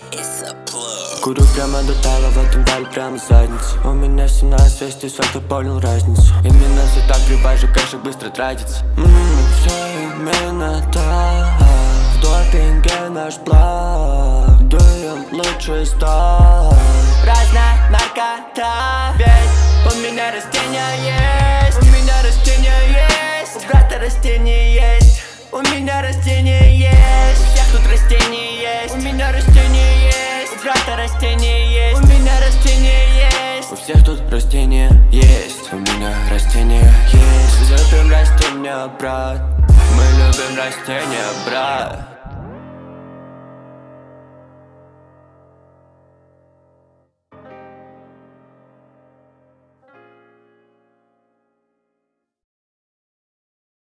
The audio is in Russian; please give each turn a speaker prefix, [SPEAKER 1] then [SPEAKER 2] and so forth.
[SPEAKER 1] Курю прямо до тала, в этом даль прямо задница. У меня все на свете, все, кто понял разницу. Именно все так, прибавь кэшек быстро тратится. Все именно так. В допинге наш план. Дуем лучший стар. Разная наркота. Ведь у меня растения есть. У меня растения есть. У брата растения есть. У меня растения есть. У всех тут растения есть. У меня растения есть. У брата растения есть. У меня растения есть. У всех тут растения есть. У меня растения есть. Любим растения, брат. Мы любим растения, брат.